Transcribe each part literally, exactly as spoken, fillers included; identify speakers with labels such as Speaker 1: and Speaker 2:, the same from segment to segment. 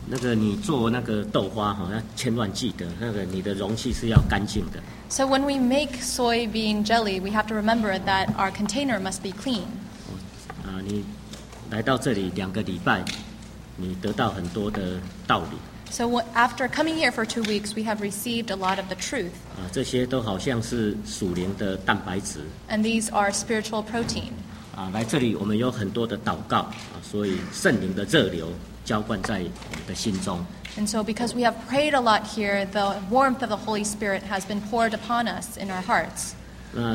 Speaker 1: 那个你做那个豆花哈，要千万记得，那个你的容器是要干净的。
Speaker 2: So when we make soybean jelly, we have to remember that our container must be clean.
Speaker 1: 啊，你来到这里两个礼拜，你得到很多的道理。
Speaker 2: So after coming here for two weeks, we have received a lot of the truth.
Speaker 1: 啊，这些都好像是属灵的蛋白质。
Speaker 2: And these are spiritual protein.
Speaker 1: 啊，来这里我们有很多的祷告啊，所以圣灵的热流浇灌在我们的心中。
Speaker 2: And so because we have prayed a lot here, the warmth of the Holy Spirit has been poured upon us in our hearts.
Speaker 1: 那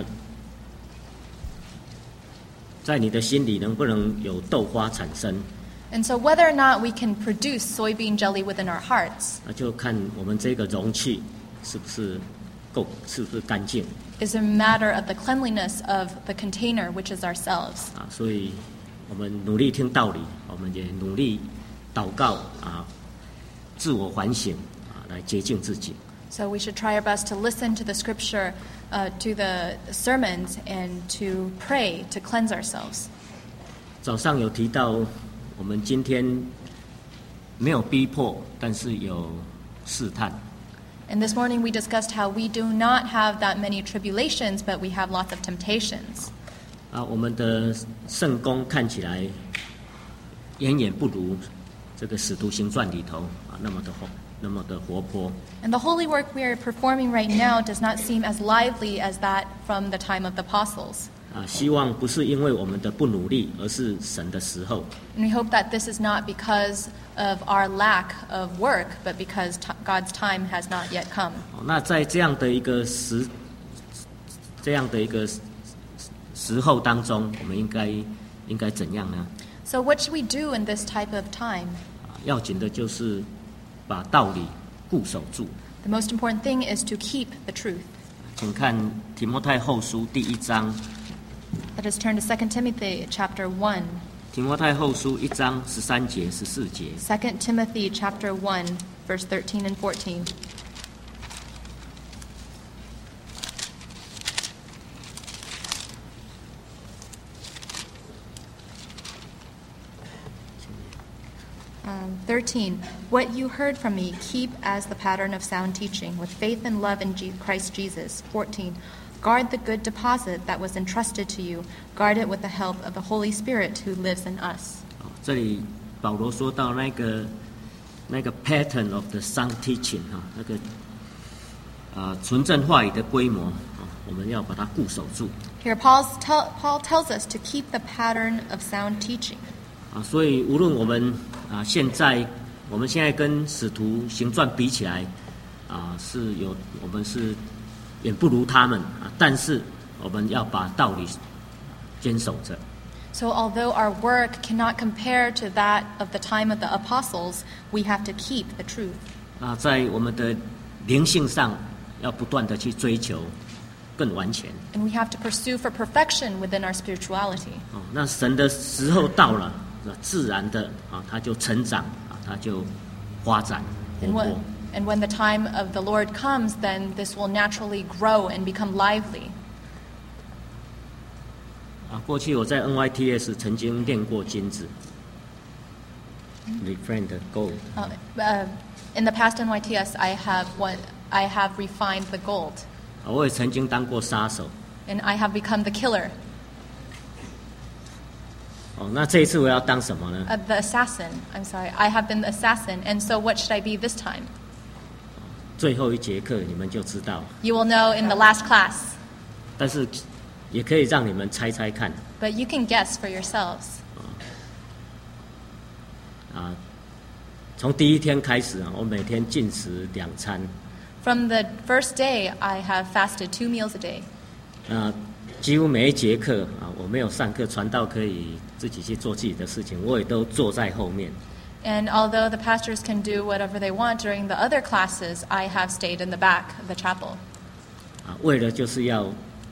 Speaker 1: 在你的心里能不能有豆花产生？
Speaker 2: And so whether or not we can produce soybean jelly within our hearts
Speaker 1: 那就看我们这个容器是不是够，是不是干净。
Speaker 2: is a matter of the cleanliness of the container, which is ourselves.
Speaker 1: 啊，所以我们努力听道理，我们也努力祷告啊，自我反省啊，来洁净自己。
Speaker 2: So we should try our best to listen to the scripture, uh, to the sermons, and to pray to cleanse ourselves.
Speaker 1: 早上有提到，我们今天没有逼迫，但是有试探。
Speaker 2: And this morning we discussed how we do not have that many tribulations, but we have lots of temptations.
Speaker 1: 啊，我们的圣工看起来远远不如这个《使徒行传》里头啊那么的活，那么的活泼。
Speaker 2: And the holy work we are performing right now does not seem as lively as that from the time of the apostles.
Speaker 1: 啊，希望不是因为我们的不努力，而是神的时候。
Speaker 2: And we hope that this is not because of our lack of work, but because t- God's time has not yet come.
Speaker 1: 那在这样的一个时，这样的一个时候当中，我们应该应该怎样呢？
Speaker 2: So what should we do in this type of time?
Speaker 1: 啊，要紧的就是把道理固守住。
Speaker 2: The most important thing is to keep the truth.
Speaker 1: 请看提摩太后书第一章。
Speaker 2: Let us turn to Second Timothy chapter one.
Speaker 1: 提摩太后书一章十三节、十四节。
Speaker 2: Second Timothy chapter one, verse thirteen and fourteen. Um, thirteen. What you heard from me, keep as the pattern of sound teaching, with faith and love in Je- Christ Jesus. fourteen. Guard the good deposit that was entrusted to you. Guard it with the help of the Holy Spirit who lives in us.
Speaker 1: 这里保罗说到那个那个 pattern of the sound teaching 哈，那个啊纯正话语的规模啊，我们要把它固守住。
Speaker 2: Here, Paul's tell, Paul tells us to keep the pattern of sound teaching.
Speaker 1: 啊，所以无论我们啊现在我们现在跟使徒行传比起来啊，是有我们是远不如他们啊，但是我们要把道理坚守着。
Speaker 2: So although our work cannot compare to that of the time of the apostles, we have to keep the truth.
Speaker 1: 啊，在我们的灵性上要不断的去追求更完全。
Speaker 2: And we have to pursue for perfection within our spirituality.
Speaker 1: 哦，那神的时候到了，自然的啊，它就成长啊，它就发展活
Speaker 2: And
Speaker 1: 泼。
Speaker 2: when, and when the time of the Lord comes, then this will naturally grow and become lively.
Speaker 1: 啊，过去我在 N Y T S 曾经练过金子 ，refined gold。
Speaker 2: Uh, uh, in the past N Y T S, I have one, I have refined the gold,
Speaker 1: 啊，我也曾经当过杀手。
Speaker 2: and I have become the killer,
Speaker 1: 哦，那这一次我要当什么呢？
Speaker 2: uh, the assassin. I'm sorry, I have been the assassin. And so, what should I be this time?
Speaker 1: 最后一节课你们就知道，
Speaker 2: You will know in the last class,
Speaker 1: 但是也可以让你们猜猜看
Speaker 2: but you can guess for yourselves.
Speaker 1: 啊。从第一天开始啊，我每天禁食两餐。
Speaker 2: From the first day, I have fasted two meals a day.
Speaker 1: 啊，几乎每一节课啊，我没有上课，传道可以自己去做自己的事情，我也都坐在后面。
Speaker 2: And although the pastors can do whatever they want during the other classes, I have stayed in the back of the chapel.
Speaker 1: 啊，为了就是要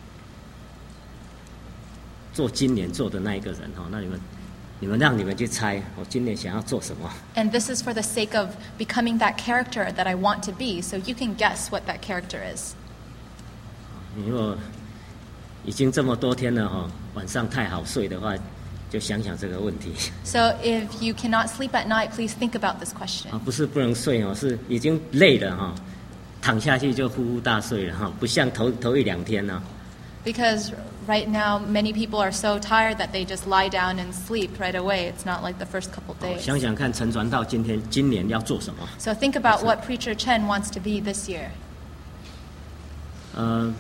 Speaker 1: 做今年做的那一个人哈，那你们你们让你们去猜，我今年想要做什么？
Speaker 2: And this is for the sake of becoming that character that I want to be, so you can guess what that character is.
Speaker 1: 你如果已经这么多天了哈，晚上太好睡的话， 就想想这个问题。
Speaker 2: So if you cannot sleep at night, please think about this question.
Speaker 1: 啊，不是不能睡哦，是已经累了哈、哦，躺下去就呼呼大睡了哈、哦，不像头头一两天呢、啊。
Speaker 2: Because right now, many people are so tired that they just lie down and sleep right away. It's not like the first couple days.
Speaker 1: 想想看，陈传道今天今年要做什么
Speaker 2: So think about what Preacher Chen wants to be this year.
Speaker 1: 呃，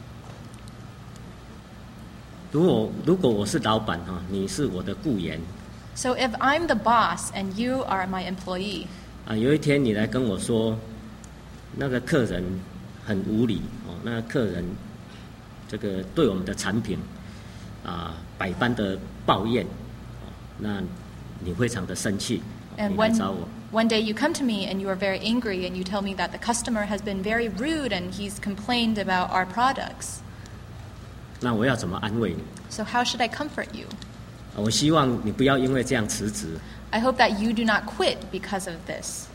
Speaker 1: 如果如果我是老板哈、哦，你是我的雇员。
Speaker 2: So if I'm the boss and you are my employee.
Speaker 1: 啊，有一天你来跟我说，那个客人很无理哦，那个客人。这个对我们的产品啊百般的抱怨，那你非常的生气，你来找我。
Speaker 2: One day you come to me and you are very angry and you tell me that the customer has been very rude and he's complained about our products.
Speaker 1: 那我要怎么安慰你
Speaker 2: So how should I comfort you?
Speaker 1: 我希望你不要因为这样辞职。
Speaker 2: I hope that you do not quit because of this.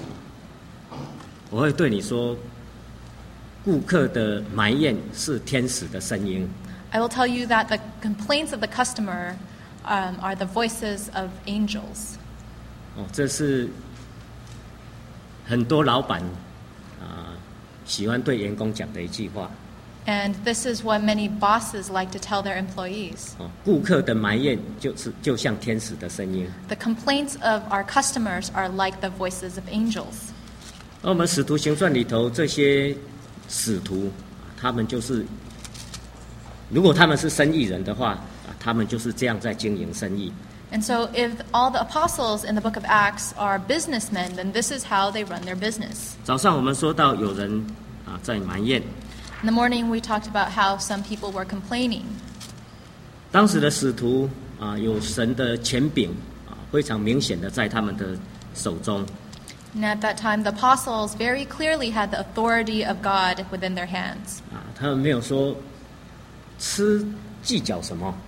Speaker 1: 我会对你说。顾客的埋怨是天使的声音。
Speaker 2: I will tell you that the complaints of the customer um, are the voices of angels.
Speaker 1: 哦，这是很多老板啊、呃、喜欢对员工讲的一句话。
Speaker 2: And this is what many bosses like to tell their employees.
Speaker 1: 哦，顾客的埋怨就是就像天使的声音。
Speaker 2: The complaints of our customers are like the voices of angels.
Speaker 1: 而我们使徒行传里头这些。使徒，他们就是，如果他们是生意人的话，他们就是这样在经营生意。
Speaker 2: And so, if all the apostles in the book of Acts are businessmen, then this is how they run their business.
Speaker 1: 早上我们说到有人啊在埋怨。
Speaker 2: In the morning, we talked about how some people were complaining.
Speaker 1: 当时的使徒啊，有神的权柄啊，非常明显的在他们的手中。
Speaker 2: And at that time, the apostles very clearly had the authority of God within their hands.
Speaker 1: 啊，他们没有说吃计较什么。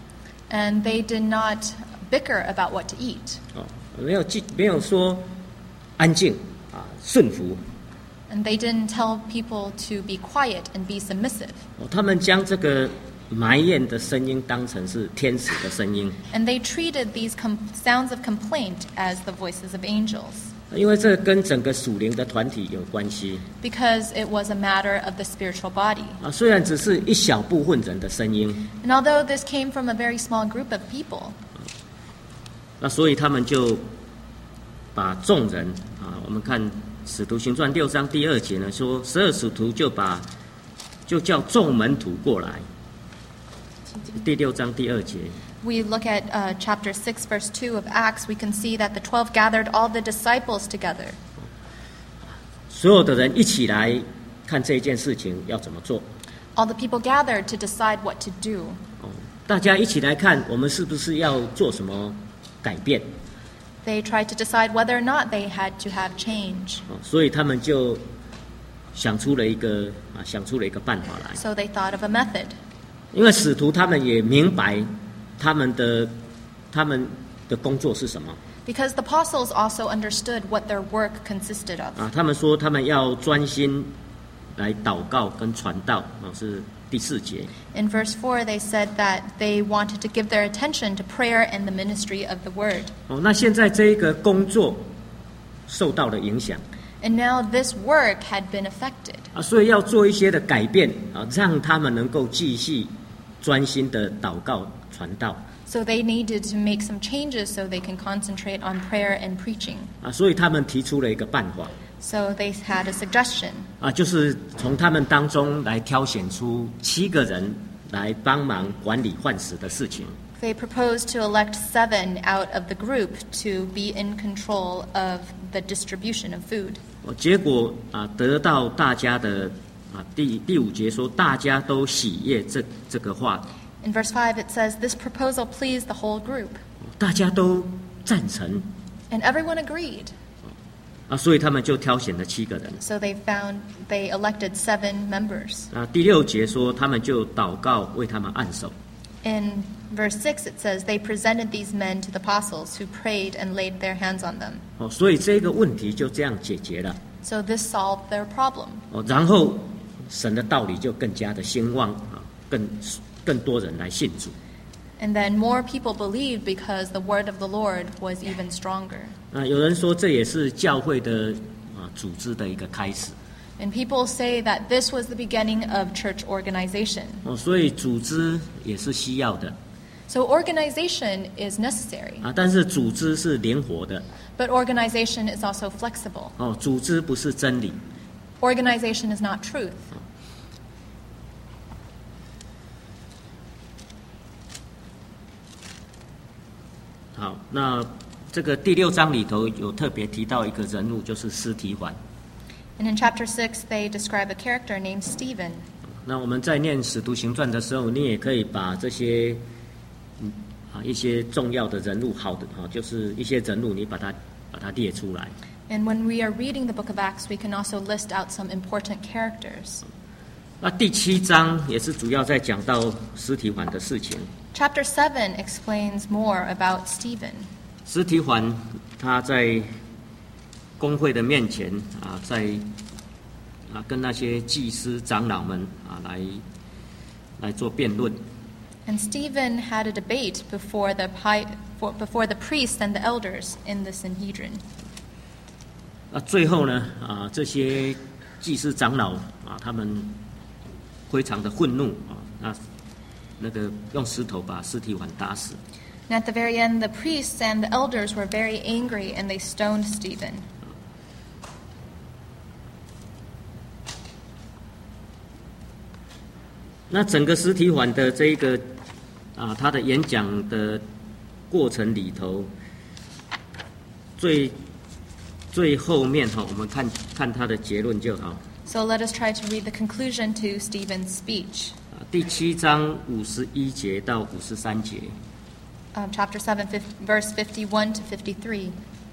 Speaker 2: And they did not bicker about what to eat.
Speaker 1: 哦，没有计，没有说安静啊，顺服。
Speaker 2: And they didn't tell people to be quiet and be submissive.
Speaker 1: 哦，他们将这个埋怨的声音当成是天使的声音。
Speaker 2: And they treated these com- sounds of complaint as the voices of angels.
Speaker 1: 因为这跟整个属灵的团体有关系。
Speaker 2: Because it was a matter of the spiritual body.
Speaker 1: 啊，虽然只是一小部分人的声音。
Speaker 2: And although this came from a very small group of people.
Speaker 1: 那所以他们就把众人啊，我们看《使徒行传》六章第二节呢，说十二使徒就把就叫众门徒过来。第六章第二节。
Speaker 2: We look at uh, chapter six, verse two of Acts, we can see that the twelve gathered all the disciples together.
Speaker 1: 所有的人一起来看这件事情要怎么做。
Speaker 2: All the people gathered to decide what to do.
Speaker 1: 大家一起来看，我们是不是要做什么改变？
Speaker 2: They tried to decide whether or not they had to have change.
Speaker 1: 所以他们就想出了一个啊，想出了一个办法来。
Speaker 2: So they thought of a method.
Speaker 1: 因为使徒他们也明白。他们的他们的工作是什么
Speaker 2: Because the apostles also understood what their work consisted of.
Speaker 1: 啊，他们说他们要专心来祷告跟传道啊，是第四节。
Speaker 2: In verse four, they said that they wanted to give their attention to prayer and the ministry of the word.
Speaker 1: 哦，那现在这一个工作受到了影响。
Speaker 2: And now this work had been affected.
Speaker 1: 啊，所以要做一些的改变啊，让他们能够继续专心的祷告。传道
Speaker 2: So they needed to make some changes so they can concentrate on prayer and preaching.
Speaker 1: 啊，所以他们提出了一个办法。
Speaker 2: So they had a suggestion.
Speaker 1: 啊，就是从他们当中来挑选出七个人来帮忙管理饭食的事情。
Speaker 2: They proposed to elect seven out of the group to be in control of the distribution of food.
Speaker 1: 结果啊，得到大家的啊，第第五节说，大家都喜悦这这个话。
Speaker 2: In verse five, it says, this proposal pleased the whole group.
Speaker 1: 大家都赞成。
Speaker 2: And everyone agreed.
Speaker 1: 啊，所以他们就挑选了七个人。
Speaker 2: So they found, they elected seven members.
Speaker 1: 啊，第六节说，他们就祷告为他们按手。
Speaker 2: In verse six, it says, they presented these men to the apostles who prayed and laid their hands on them.
Speaker 1: 哦，所以这个问题就这样解决了。
Speaker 2: So this solved their problem.
Speaker 1: 哦，然后神的道理就更加的兴旺啊，更更多人来信主。
Speaker 2: And then more people believed because the word of the Lord was even stronger.
Speaker 1: 那有人说这也是教会的啊组织的一个开始。
Speaker 2: And people say that this was the beginning of church organization.
Speaker 1: 哦，所以组织也是需要的。
Speaker 2: So organization is necessary.
Speaker 1: 啊，但是组织是灵活的。
Speaker 2: But organization is also flexible.
Speaker 1: 哦，组织不是真理。
Speaker 2: Organization is not truth.
Speaker 1: 好，那这个第六章里头有特别提到一个人物，就是司提反。
Speaker 2: And in chapter six, they describe a character named Stephen.
Speaker 1: 那我们在念《使徒行传》的时候，你也可以把这些嗯啊一些重要的人物，好的啊，就是一些人物，你把它把它列出来。
Speaker 2: And when we are reading the book of Acts, we can also list out some important characters.
Speaker 1: 那第七章也是主要在讲到司提反的事情。
Speaker 2: Chapter seven explains more about Stephen.
Speaker 1: 司提反他在公会的面前啊，在啊跟那些祭司长老们啊来来做辩论。
Speaker 2: And Stephen had a debate before the pi- for, before the priests and the elders in the Sanhedrin.
Speaker 1: 那最后呢啊，这些祭司长老啊，他们非常的愤怒啊，那那个用石头把司提反打死。
Speaker 2: And at the very end, the priests and the elders were very angry, and they stoned Stephen.
Speaker 1: 那整个司提反的这一个啊，他的演讲的过程里头，最最后面哈，我们看看他的结论就好。
Speaker 2: So let us try to read the conclusion to Stephen's speech.
Speaker 1: 啊，第七章五十一节到五十三节。
Speaker 2: Um, chapter seven, verse fifty-one to fifty-three.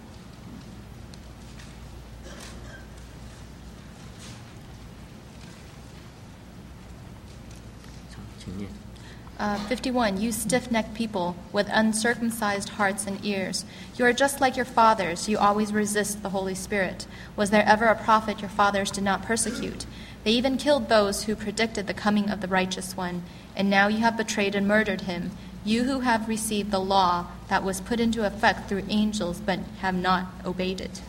Speaker 1: 请念。
Speaker 2: Uh, fifty-one, you stiff-necked people with uncircumcised hearts and ears. You are just like your fathers. You always resist the Holy Spirit. Was there ever a prophet your fathers did not persecute? They even killed those who predicted the coming of the righteous one. And now you have betrayed and murdered him. You who have received the law that was put into effect through angels but have not obeyed it.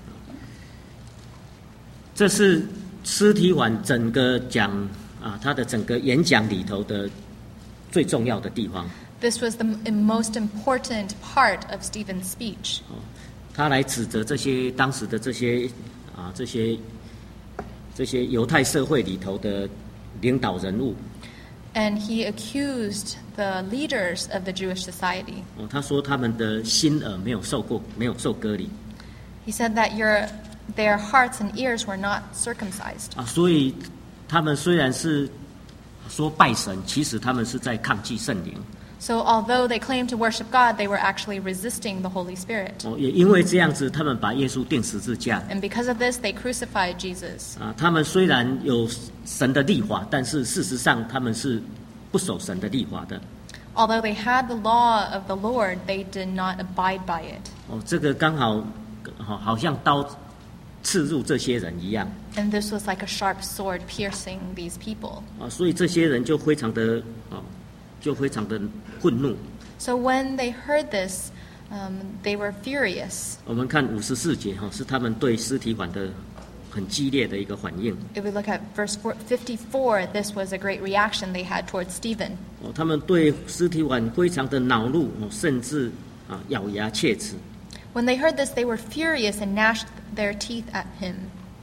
Speaker 1: 这是司提反整个讲啊，他的整个演讲里头的最重要的地方。
Speaker 2: This was the most important part of Stephen's speech.
Speaker 1: 哦，他来指责这些当时的这些啊这些这些犹太社会里头的领导人物。
Speaker 2: And he accused the leaders of the Jewish society.
Speaker 1: 哦，他说他们的心耳没有受过，没有受割礼。
Speaker 2: He said that your, their hearts and ears were not circumcised.
Speaker 1: 啊，所以他们虽然是说拜神，其实他们是在抗拒圣灵。
Speaker 2: So although they claimed to worship God, they were actually resisting the Holy Spirit.
Speaker 1: 哦，也因为这样子，他们把耶稣钉十字架。
Speaker 2: And because of this, they crucified Jesus.
Speaker 1: 啊，他们虽然有神的律法，但是事实上他们是不守神的律法的。
Speaker 2: Although they had the law of the Lord, they did not abide by it.
Speaker 1: 哦，这个刚好，好好像刀刺入这些人一样。
Speaker 2: And this was like a sharp sword piercing these people.
Speaker 1: 啊，所以这些人就非常的啊，就非常的愤怒。
Speaker 2: So when they heard this, um, they were furious.
Speaker 1: 我们看五十四节哈，是他们对司提反的很激烈的一个反应。
Speaker 2: If we look at verse fifty-four, this was a great reaction they had towards Stephen.
Speaker 1: 哦，他们对司提反非常的恼怒，哦，甚至啊咬牙切齿。
Speaker 2: When they heard this, they were furious and gnashed their teeth at him.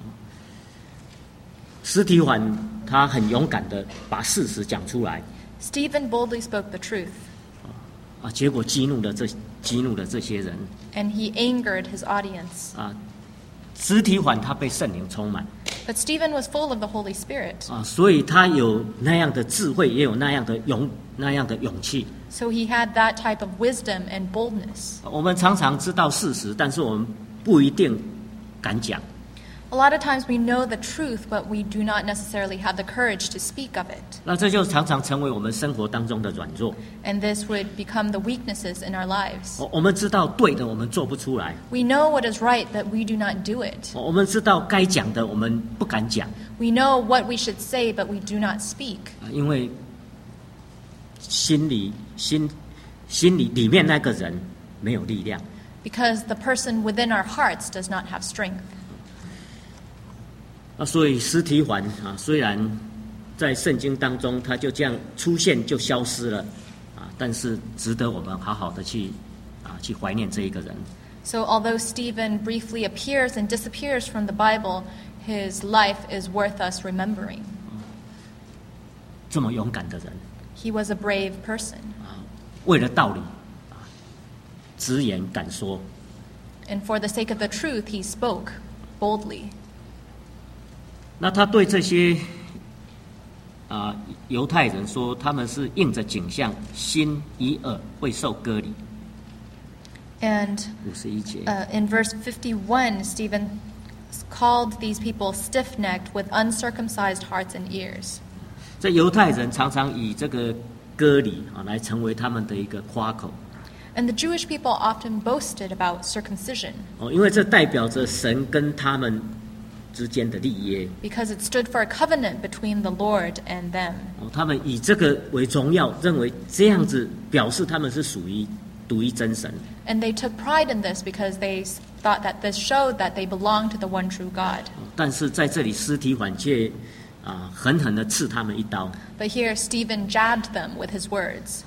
Speaker 1: 司提反他很勇敢的把事实讲出来。
Speaker 2: Stephen boldly spoke the truth.
Speaker 1: 啊，结果激怒了这激怒了这些人。
Speaker 2: And he angered his audience.
Speaker 1: 啊，司提反他被圣灵充满。
Speaker 2: But Stephen was full of the Holy Spirit.
Speaker 1: 啊，所以他有那样的智慧，也有那样的勇那样的勇气。
Speaker 2: So he had that type of wisdom and boldness.
Speaker 1: 我们常常知道事实，但是我们不一定敢讲。
Speaker 2: A lot of times we know the truth, but we do not necessarily have the courage to speak of it.
Speaker 1: 那这就常常成为我们生活当中的软弱。
Speaker 2: And this would become the weaknesses in our lives.
Speaker 1: 我我们知道对的，我们做不出来。
Speaker 2: We know what is right, but we do not do it.
Speaker 1: 我们知道该讲的，我们不敢讲。
Speaker 2: We know what we should say, but we do not speak.
Speaker 1: 啊，因为心里心心里里面那个人没有力量。
Speaker 2: Because the person within our hearts does not have strength.
Speaker 1: 啊，所以司提反啊，虽然在圣经当中他就这样出现就消失了啊，但是值得我们好好的去啊去怀念这一个人。
Speaker 2: So although Stephen briefly appears and disappears from the Bible, his life is worth us remembering.
Speaker 1: 这么勇敢的人
Speaker 2: He was a brave person.
Speaker 1: 啊，为了道理啊，直言敢说。
Speaker 2: And for the sake of the truth, he spoke boldly.
Speaker 1: 那他对这些啊犹太人说，他们是应着景象，心与耳未受割礼。
Speaker 2: And
Speaker 1: 五十一节。
Speaker 2: uh, in verse fifty-one, Stephen called these people stiff-necked with uncircumcised hearts and ears.
Speaker 1: 这犹太人常常以这个割礼啊来成为他们的一个夸口。
Speaker 2: And the Jewish people often boasted about circumcision
Speaker 1: 哦，因为这代表着神跟他们之间的立约。
Speaker 2: because it stood for a covenant between the Lord and them.
Speaker 1: 哦，他们以这个为荣耀，认为这样子表示他们是属于独一真神。
Speaker 2: And they took pride in this because they thought that this showed that they belonged to the one true God.
Speaker 1: 哦，但是在这里，司提反却啊狠狠地刺他们一刀。
Speaker 2: But here Stephen jabbed them with his words.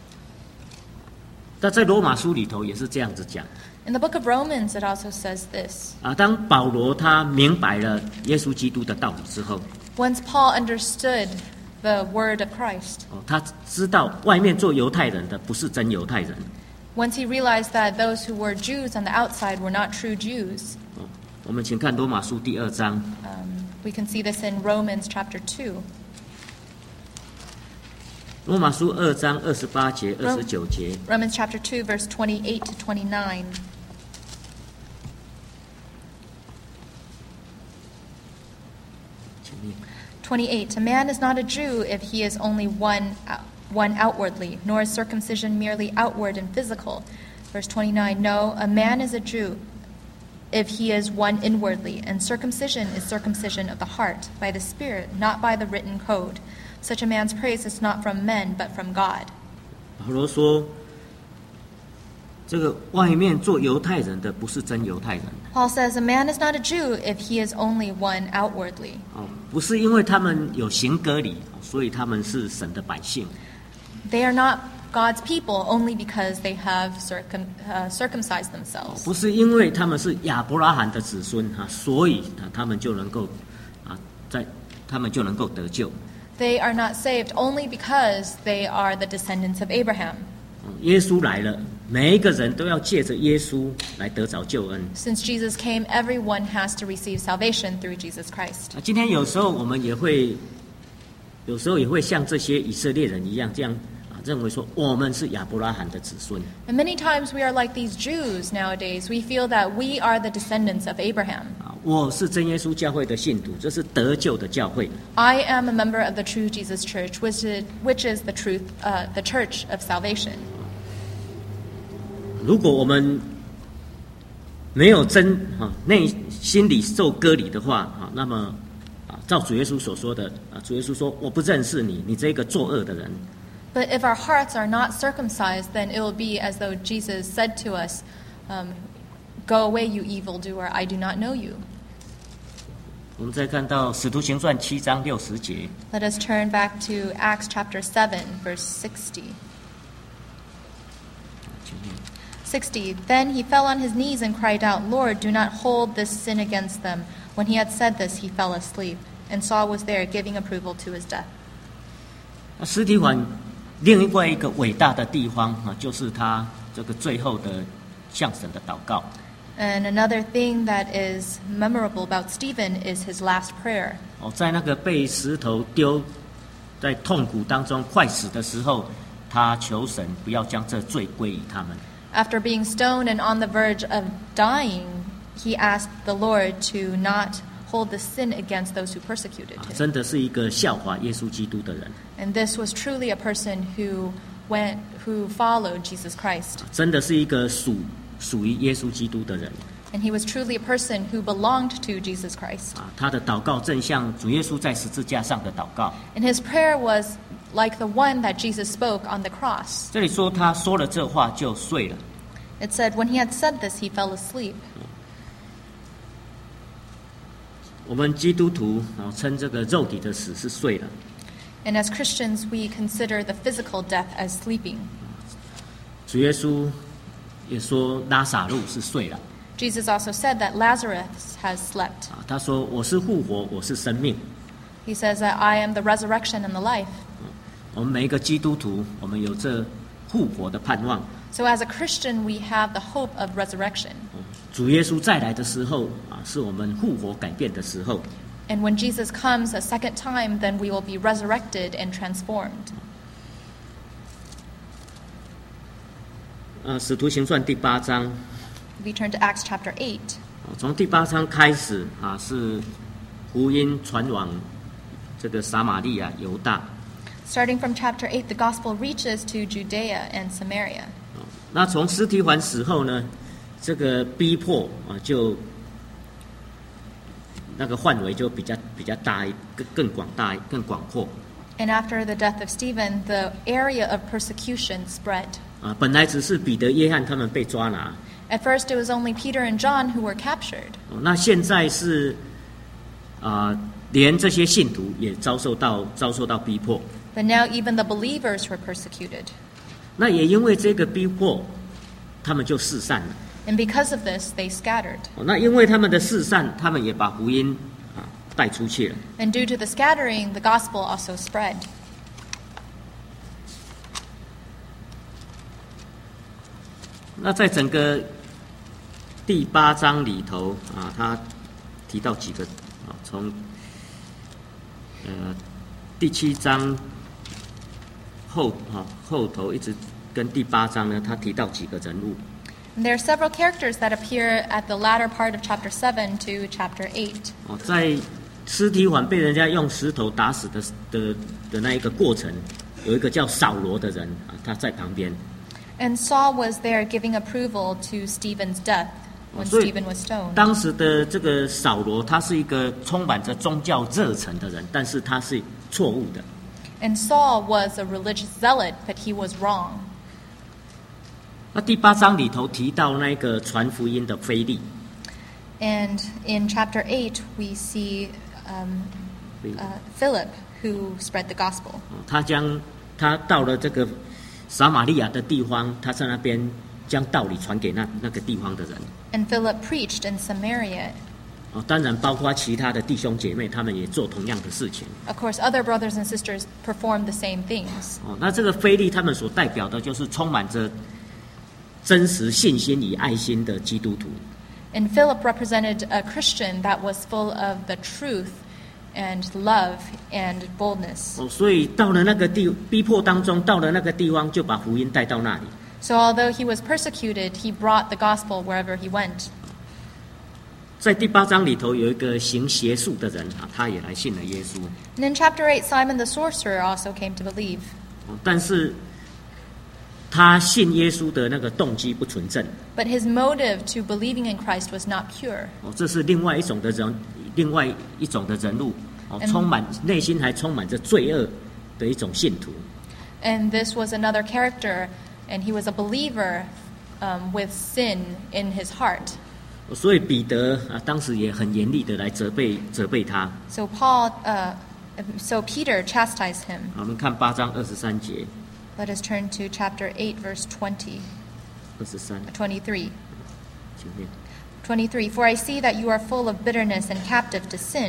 Speaker 1: 那在罗马书里头也是这样子讲。
Speaker 2: In the book of Romans, it also says this.
Speaker 1: 啊，当保罗他明白了耶稣基督的道理之后，
Speaker 2: Once Paul understood the word of Christ,
Speaker 1: 哦，他知道外面做犹太人的不是真犹太人。
Speaker 2: once he realized that those who were Jews on the outside were not true Jews,
Speaker 1: 哦，我们请看罗马书第二章。
Speaker 2: um, we can see this in Romans chapter two.
Speaker 1: 罗马书二章二十八节、二十九节。
Speaker 2: Romans chapter two, verse twenty-eight to twenty-nine. twenty-eight. A man is not a Jew if he is only one, one outwardly, nor is circumcision merely outward and physical. Verse twenty-nine. No, a man is a Jew if he is one inwardly, and circumcision is circumcision of the heart, by the Spirit, not by the written code. Such a man's praise is not from men, but from God.
Speaker 1: 保罗说，这个外面做犹太人的不是真犹太人。
Speaker 2: Paul says, a man is not a Jew if he is only one outwardly.
Speaker 1: 哦，不是因为他们有行割礼，所以他们是神的百姓。
Speaker 2: They are not God's people only because they have circum, uh, circumcised
Speaker 1: 哦
Speaker 2: themselves.
Speaker 1: 不是因为他们是亚伯拉罕的子孙哈，所以啊他们就能够啊在他们就能够得救。
Speaker 2: They are not saved only because they are the descendants of Abraham.
Speaker 1: 哦，耶稣来了，每一个人都要借着耶稣来得着救恩。
Speaker 2: Since Jesus came, everyone has to receive salvation through Jesus Christ.
Speaker 1: 啊，今天有时候我们也会，有时候也会像这些以色列人一样，这样啊认为说我们是亚伯拉罕的子孙。
Speaker 2: And many times we are like these Jews nowadays. We feel that we are the descendants of Abraham.
Speaker 1: 啊，我是真耶稣教会的信徒，这是得救的教会。
Speaker 2: I am a member of the True Jesus Church, which is, which is the truth, uh, the church of salvation.
Speaker 1: 如果我们没有真啊内心里受割礼的话啊，那么啊，照主耶稣所说的啊，主耶稣说我不认识你，你这个作恶的人。
Speaker 2: But if our hearts are not circumcised, then it will be as though Jesus said to us, um, "Go away, you evildoer, I do not know you."
Speaker 1: 我们再看到《使徒行传》七章六十节，
Speaker 2: Let us turn back to Acts chapter seven, verse sixty. sixty. Then he fell on his knees and cried out, "Lord, do not hold this sin against them." When he had said this, he fell asleep, and Saul was there giving approval to his death.
Speaker 1: 那司提反另外一个伟大的地方啊，就是他这个最后的向神的祷告。
Speaker 2: And another thing that is memorable about Stephen is his last prayer.
Speaker 1: 哦，在那个被石头丢在痛苦当中快死的时候，他求神不要将这罪归于他们。
Speaker 2: After being stoned and on the verge of dying, he asked the Lord to not hold the sin against those who persecuted
Speaker 1: 啊，
Speaker 2: him.
Speaker 1: 真的是一个效法耶稣基督的人，
Speaker 2: And this was truly a person who went, who followed Jesus Christ.
Speaker 1: 真的是一个属属于耶稣基督的人
Speaker 2: And he was truly a person who belonged to Jesus Christ.
Speaker 1: 啊。他的祷告正像主耶稣在十字架上的祷告
Speaker 2: And his prayer was like the one that Jesus spoke on the cross.
Speaker 1: 这里说他说了这话就睡了。
Speaker 2: It said, when he had said this, he fell asleep.
Speaker 1: 我们基督徒啊，称这个肉体的死是睡了。
Speaker 2: And as Christians, we consider the physical death as sleeping.
Speaker 1: 主耶稣也说拉撒路是睡了。
Speaker 2: Jesus also said that Lazarus has slept.
Speaker 1: 啊，他说我是复活，我是生命。
Speaker 2: He says that I am the resurrection and the life.
Speaker 1: 我们每一个基督徒，我们有这复活的盼望。
Speaker 2: So as a Christian, we have the hope of resurrection.
Speaker 1: 主耶稣再来的时候啊，是我们复活改变的时候。
Speaker 2: And when Jesus comes a second time, then we will be resurrected and transformed.
Speaker 1: 呃，使徒行传第八章，
Speaker 2: We turn to Acts chapter eight.
Speaker 1: 从第八章开始啊，是福音传往这个撒玛利亚、犹大。
Speaker 2: Starting from chapter eight, the gospel reaches to Judea and Samaria.
Speaker 1: 那从司提反死后呢，这个逼迫啊，就那个范围就比较比较大，更更广大、更广阔。
Speaker 2: And after the death of Stephen, the area of persecution spread.
Speaker 1: 啊，本来只是彼得、约翰他们被抓拿。
Speaker 2: At first, it was only Peter and John who were captured.
Speaker 1: 哦，那现在是啊，连这些信徒也遭受到遭受到逼迫。
Speaker 2: But now even the believers were persecuted.
Speaker 1: 那也因为这个逼迫，他们就四散了。
Speaker 2: And because of this, they scattered.
Speaker 1: 哦，那因为他们的四散，他们也把福音啊带出去了。
Speaker 2: And due to the scattering, the gospel also spread.
Speaker 1: 那在整个第八章里头啊，他提到几个啊，从呃第七章后啊后头一直跟第八章呢，他提到几个人物。
Speaker 2: And there are several characters that appear at the latter part of chapter seven to chapter eight.
Speaker 1: 哦，在司提反被人家用石头打死的的的那一个过程，有一个叫扫罗的人啊，他在旁边。
Speaker 2: And Saul was there giving approval to Stephen's death when
Speaker 1: 所以
Speaker 2: Stephen was stoned.
Speaker 1: 当时的这个扫罗，他是一个充满着宗教热忱的人，但是他是错误的。
Speaker 2: And Saul was a religious zealot, but he was wrong.
Speaker 1: 那第八章里头提到那个传福音的腓利，
Speaker 2: And in chapter eight, we see um, uh, Philip, who spread the gospel.
Speaker 1: 哦他将他到了这个撒玛利亚的地方，他在那边将道理传给那那个地方的人。
Speaker 2: And Philip preached in Samaria.
Speaker 1: 哦，当然包括其他的弟兄姐妹，他们也做同样的事情。
Speaker 2: Of course, other brothers and sisters performed the same things.
Speaker 1: 哦，那这个腓利他们所代表的就是充满着真实信心与爱心的基督徒。
Speaker 2: And Philip represented a Christian that was full of the truth and love and boldness.
Speaker 1: 哦，所以到了那个地逼迫当中，到了那个地方，就把福音带到那里。
Speaker 2: So although he was persecuted, he brought the gospel wherever he went.
Speaker 1: 在第八章里头有一个行邪术的人啊，他也来信了耶稣。
Speaker 2: And in chapter eight, Simon the sorcerer also came to believe.
Speaker 1: 哦，但是他信耶稣的那个动机不纯正。
Speaker 2: But his motive to believing in Christ was not pure.
Speaker 1: 哦，这是另外一种的人，另外一种的人物。哦，充满内心还充满着罪恶的一种信徒。
Speaker 2: And this was another character, and he was a believer um, with sin in his heart.
Speaker 1: 所以彼得啊，当时也很严厉的来责备责备他。
Speaker 2: So Paul, uh, so Peter chastised him.
Speaker 1: 好，我们看八章二十三节，
Speaker 2: Let us turn to chapter eight, verse twenty,
Speaker 1: 二十三，
Speaker 2: twenty-three.
Speaker 1: 请念。
Speaker 2: twenty-three. For I see that you are full of bitterness and captive to sin.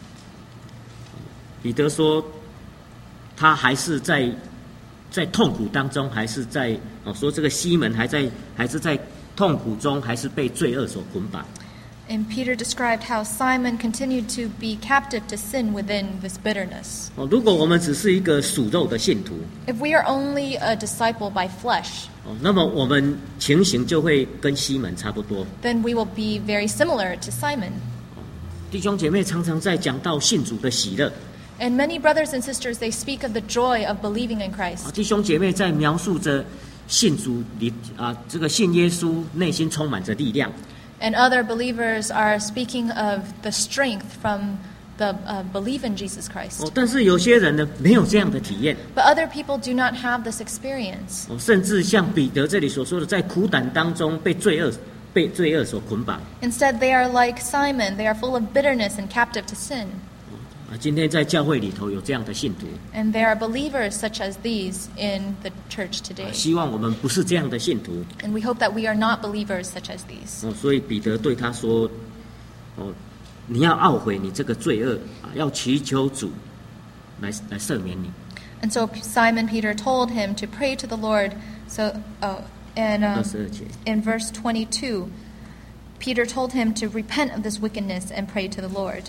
Speaker 1: 彼得说，他还是在在痛苦当中，还是在哦，说这个西门还在还是在痛苦中，还是被罪恶所捆绑。
Speaker 2: And Peter described how Simon continued to be captive to sin within this bitterness.
Speaker 1: 哦，如果我们只是一个属肉的信徒，
Speaker 2: If we are only a disciple by flesh,
Speaker 1: 哦，那么我们情形就会跟西门差不多。
Speaker 2: then we will be very similar to Simon.
Speaker 1: 弟兄姐妹常常在讲到信主的喜乐，
Speaker 2: And many brothers and sisters, they speak of the joy of believing in
Speaker 1: 啊，
Speaker 2: Christ.
Speaker 1: 弟兄姐妹在描述着信主里啊，这个信耶稣内心充满着力量。
Speaker 2: And other believers are speaking of the strength from the uh, believe in Jesus Christ.
Speaker 1: 哦，但是有些人呢没有这样的体验。
Speaker 2: But other people do not have this experience.
Speaker 1: 哦，甚至像彼得这里所说的，在苦胆当中被罪恶被罪恶所捆绑。
Speaker 2: Instead, they are like Simon. They are full of bitterness and captive to sin.
Speaker 1: 啊，今天在教会里头有这样的信徒，
Speaker 2: And there are believers such as these in the church today.
Speaker 1: 啊，希望我们不是这样的信徒。
Speaker 2: And we hope that we are not believers such as these.
Speaker 1: 哦，所以彼得对他说：“哦，你要懊悔你这个罪恶啊，要祈求主来来赦免你。”
Speaker 2: And so Simon Peter told him to pray to the Lord. So, oh, and um,
Speaker 1: 二十二节，
Speaker 2: in verse twenty-two, Peter told him to repent of this wickedness and pray to the Lord.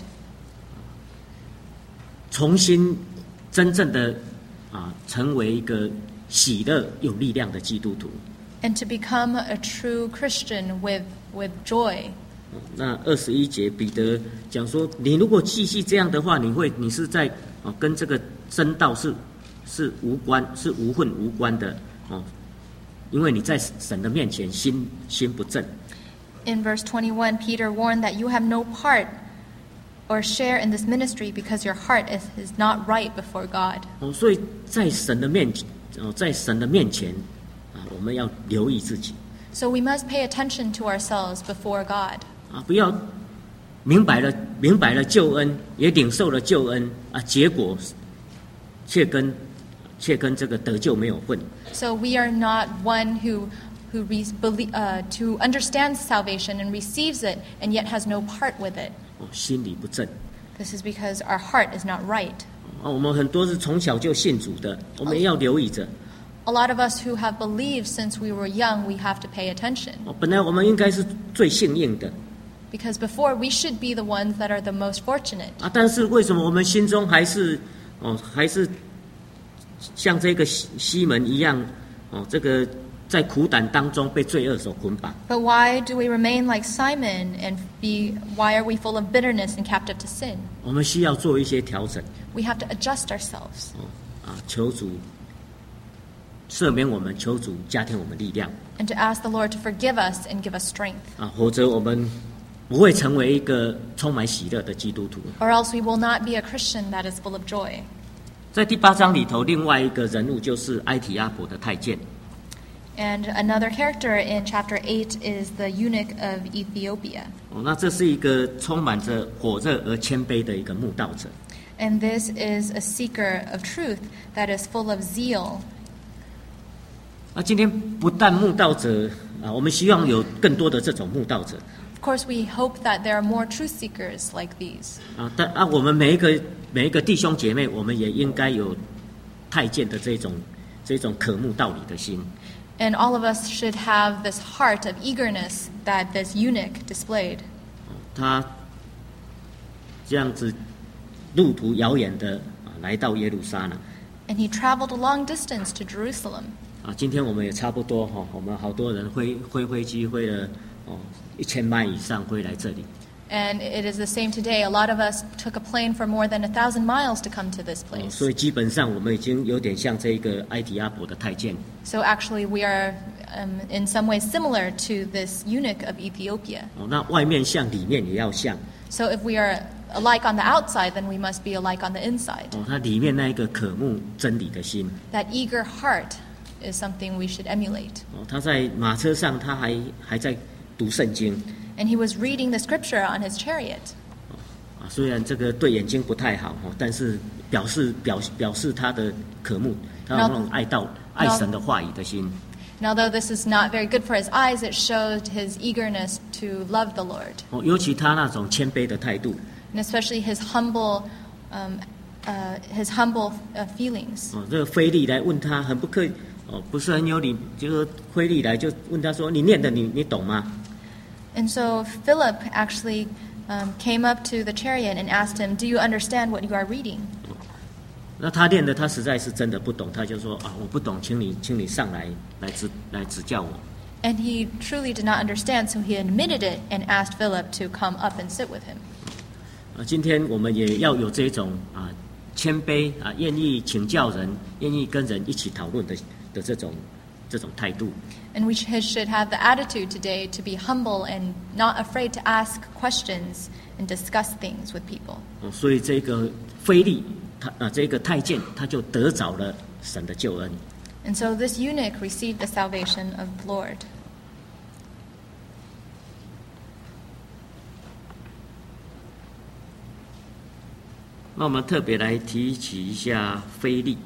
Speaker 1: 重新真正的啊，成为一个喜乐有力量的基督徒。
Speaker 2: And to become a true Christian with, with joy.
Speaker 1: 哦，那二十一节，彼得讲说：“你如果继续这样的话，你会，你是在哦，跟这个真道是是无关，是无份无关的哦，因为你在神的面前心心不正。”
Speaker 2: In verse twenty-one, Peter warned that you have no part or share in this ministry because your heart is, is not right before God.
Speaker 1: 哦，所以在神的面前，哦，在神的面前啊，我们要留意自己
Speaker 2: So we must pay attention to ourselves before God.
Speaker 1: 啊，不要明白了明白了救恩，也领受了救恩啊，结果却跟却跟这个得救没有份。
Speaker 2: So we are not one who who re- belie- uh, to understands salvation and receives it and yet has no part with it.
Speaker 1: 哦，心里不正。
Speaker 2: This is because our heart is not right.
Speaker 1: 哦，我们很多是从小就信主的，我们要留意着。
Speaker 2: A lot of us who have believed since we were young, we have to pay attention.
Speaker 1: 哦，本来我们应该是最幸运的
Speaker 2: Because before, we should be the ones that are the most fortunate.
Speaker 1: 啊，但是为什么我们心中还是哦，还是像这个西西门一样哦，这个在苦胆当中被罪恶所捆绑？
Speaker 2: But why do we remain like Simon and be, why are we full of bitterness and captive to sin?
Speaker 1: 我们需要做一些调整
Speaker 2: We have to adjust ourselves
Speaker 1: 哦啊，求主赦免我们，求主加添我们力量
Speaker 2: and to ask the Lord to forgive us and give us strength.
Speaker 1: 啊，否则我们不会成为一个充满喜乐的基督徒。
Speaker 2: Or else we will not be a Christian that is full of joy.
Speaker 1: 在第八章里头，另外一个人物就是埃提阿伯的太监。
Speaker 2: And another character in chapter eight is the eunuch of Ethiopia.
Speaker 1: 哦，那这是一个充满着火热而谦卑的一个慕道者。
Speaker 2: And this is a seeker of truth that is full of zeal.
Speaker 1: 那今天不但慕道者啊，我们希望有更多的这种慕道者
Speaker 2: Of course, we hope that there are more truth seekers like these.
Speaker 1: 啊，但啊，我们每一个每一个弟兄姐妹，我们也应该有太监的这种这种渴慕道理的心。
Speaker 2: And all of us should have this heart of eagerness that this eunuch displayed.
Speaker 1: 他这样子路途遥远的啊，来到耶路撒冷
Speaker 2: And he traveled a long distance to Jerusalem.
Speaker 1: 啊。今天我们也差不多哈、哦，我们好多人飞飞飞机飞了哦一千迈以上飞来这里。
Speaker 2: And it is the same today. A lot of us took a plane for more than a thousand miles to come to this
Speaker 1: 哦，
Speaker 2: place.
Speaker 1: 所以基本上我们已经有点像这个埃提阿伯的太监。
Speaker 2: So actually, we are um, in some ways similar to this eunuch of Ethiopia.
Speaker 1: 哦，那外面像，里面也要像。
Speaker 2: So if we are alike on the outside, then we must be alike on the inside.
Speaker 1: 哦，他里面那一个渴慕真理的心。
Speaker 2: That eager heart is something we should emulate.
Speaker 1: 哦，他在马车上，他还还在读圣经。
Speaker 2: And he was reading the scripture on his chariot.
Speaker 1: 啊，虽然这个对眼睛不太好哦，但是表示表表示他的渴慕，他有那种爱道爱神的话语的心。
Speaker 2: And although this is not very good for his eyes, it showed his eagerness to love the Lord.
Speaker 1: 哦，尤其他那种谦卑的态度。
Speaker 2: And especially his humble, um, uh, his humble uh, feelings.
Speaker 1: 哦，这个菲利来问他，很不客哦，不是很有礼，就是菲利来就问他说：“你念的你你懂吗？”
Speaker 2: And so Philip actually um, came up to the chariot and asked him, "Do you understand what you are reading?"
Speaker 1: 那他念的他实在是真的不懂，他就说：“啊，我不懂，请你请你上来来指来指教我。”
Speaker 2: And he truly did not understand, so he admitted it and asked Philip to come up and sit with him.
Speaker 1: 啊，今天我们也要有这种啊谦卑啊，愿意请教人，愿意跟人一起讨论的的这种这种态度。
Speaker 2: And we should have the attitude today to be humble and not afraid to ask questions and discuss things with people.
Speaker 1: 哦，所以这个腓利他啊，这个太监他就得着了神的救恩。
Speaker 2: And so this eunuch received the salvation of the Lord.
Speaker 1: 那我们特别来提起一下腓利。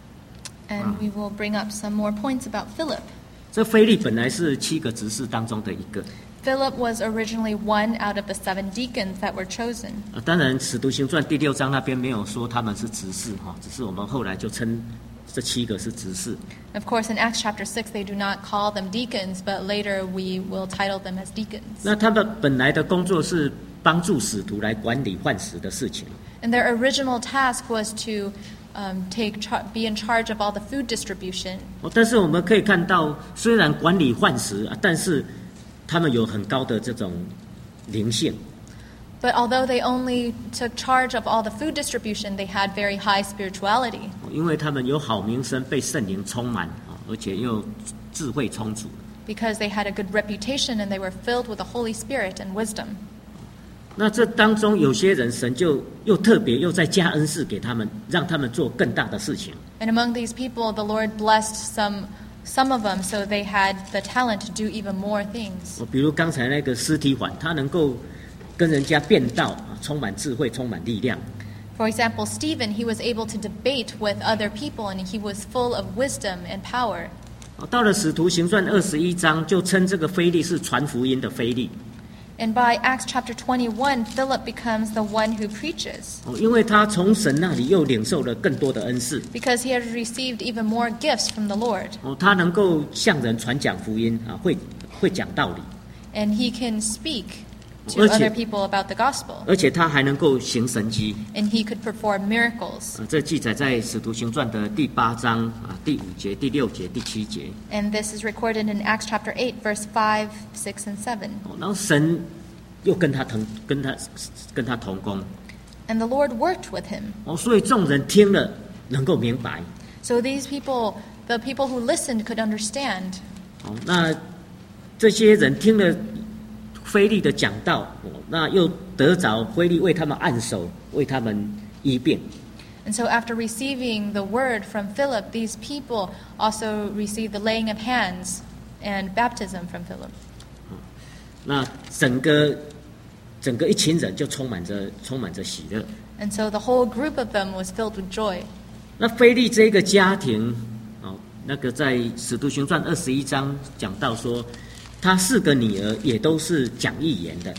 Speaker 2: And we will bring up some more points about Philip.
Speaker 1: 这腓利本来是七个执事当中的一个。
Speaker 2: Philip was originally one out of the seven deacons that were chosen.
Speaker 1: 啊，当然，《使徒行传》第六章那边没有说他们是执事哈，只是我们后来就称这七个是执事。
Speaker 2: Of course, in Acts chapter six, they do not call them deacons, but later we will title them as deacons.
Speaker 1: 那他们本来的工作是帮助使徒来管理饭食的事情。
Speaker 2: And their original task was to um, take char- be in charge of all the food distribution.
Speaker 1: 哦，但是我们可以看到，虽然管理饭食，啊，但是他们有很高的这种灵性。
Speaker 2: But although they only took charge of all the food distribution, they had very high spirituality.
Speaker 1: 因为他们有好名声，被圣灵充满，而且又智慧充足。
Speaker 2: Because they had a good reputation and they were filled with the Holy Spirit and wisdom.
Speaker 1: 那这当中有些人，神就又特别又再加恩赐给他们，让他们做更大的事情。
Speaker 2: And among these people, the Lord blessed some some of them, so they had the talent to do even more things.
Speaker 1: 比如刚才那个司提反，他能够跟人家辩道，充满智慧，充满力量。
Speaker 2: For example, Stephen, he was able to debate with other people, and he was full of wisdom and power.
Speaker 1: 到了使徒行传二十一章，就称这个腓利是传福音的腓利。
Speaker 2: And by Acts chapter twenty-one, Philip becomes the one who preaches.
Speaker 1: 因为他从神那里又领受了更多的恩赐。
Speaker 2: Because he has received even more gifts from the Lord.
Speaker 1: 他能够向人传讲福音啊，会会讲道理。
Speaker 2: And he can speak to other people about the gospel.
Speaker 1: 而且他还能够行神迹。
Speaker 2: And he could perform miracles.
Speaker 1: 这记载在使徒行传的第八章啊第五节、第六节、第七节。
Speaker 2: And this is recorded in Acts chapter eight, verse five, six, and seven.
Speaker 1: 然后神又跟他同跟他跟他同工。
Speaker 2: And the Lord worked with him.
Speaker 1: 哦，所以众人听了能够明白。
Speaker 2: So these people, the people who listened, could understand.
Speaker 1: 哦，那这些人听了腓利的讲道，哦，那又得着腓利为他们按手，为他们医病。
Speaker 2: And so after receiving the word from Philip, these people also received the laying of hands and baptism from Philip.
Speaker 1: 那整个整个一群人就充满着充满着喜乐。
Speaker 2: And so the whole group of them was filled with joy.
Speaker 1: 那腓利这个家庭，哦，那个在使徒行传二十一章讲到说，他四个女儿也都是讲预言的。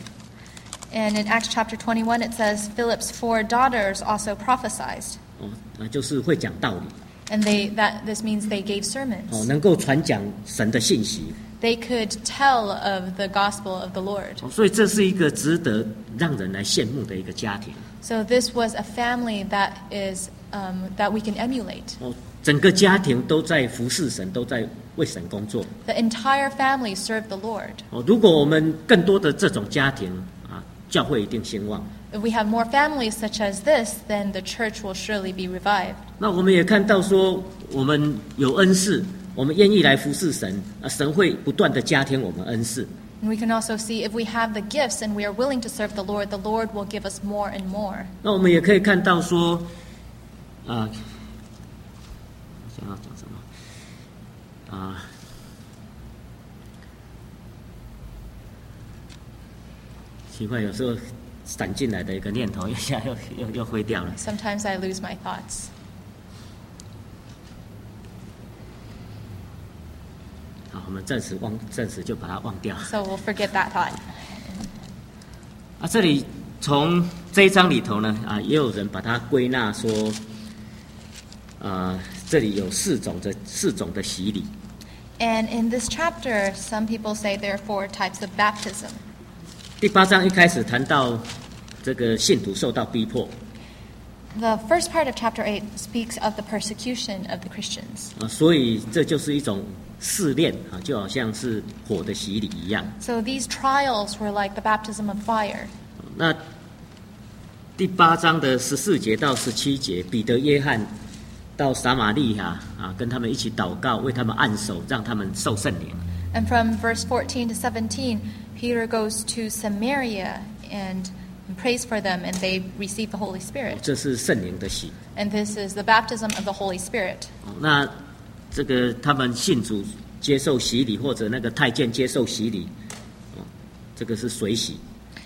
Speaker 2: And in Acts chapter twenty-one, it says Philip's four daughters also prophesied.
Speaker 1: 哦，那就是会讲道理。
Speaker 2: And they that this means they gave sermons.
Speaker 1: 哦，能够传讲神的信息。
Speaker 2: They could tell of the gospel of the Lord.
Speaker 1: 哦，所以这是一个值得让人来羡慕的一个家庭。
Speaker 2: So this was a family that is um, that we can emulate.
Speaker 1: 哦，整个家庭都在服侍神，都在为神工作。
Speaker 2: The entire family served the Lord.
Speaker 1: 哦，如果我们更多的这种家庭啊，教会一定兴旺。
Speaker 2: If we have more families such as this, then the church will surely be revived.
Speaker 1: 那我们也看到说，我们有恩赐，我们愿意来服侍神，啊，神会不断的加添我们恩赐。
Speaker 2: And we can also see if we have the gifts and we are willing to serve the Lord, the Lord will give us more and more.
Speaker 1: 那我们也可以看到说，啊，想要讲什么？啊，奇怪，有时候闪进来的一个念头，一下又又又灰掉了。
Speaker 2: Sometimes I lose my thoughts.
Speaker 1: 好，我们暂时忘，暂时就把它忘掉。
Speaker 2: So we'll forget that thought.
Speaker 1: 啊，这里从这一章里头呢，啊，也有人把它归纳说，啊，这里有四种的四种的洗礼。
Speaker 2: And in this chapter, some people say there are four types of baptism.
Speaker 1: 第八章一开始谈到这个信徒受到逼迫。
Speaker 2: The first part of chapter eight speaks of the persecution of the Christians.
Speaker 1: 啊，所以这就是一种试炼啊，就好像是火的洗礼一样。
Speaker 2: So these trials were like the baptism of fire.
Speaker 1: 那第八章的十四节到十七节，彼得、约翰到撒玛利亚啊，跟他们一起祷告，为他们按手，让他们受圣灵。
Speaker 2: And from verse fourteen to seventeen, Peter goes to Samaria and prays for them, and they receive the Holy Spirit.
Speaker 1: 这是圣灵的洗。
Speaker 2: And this is the baptism of the Holy Spirit.
Speaker 1: 那这个他们信主接受洗礼，或者那个太监接受洗礼，这个是水洗。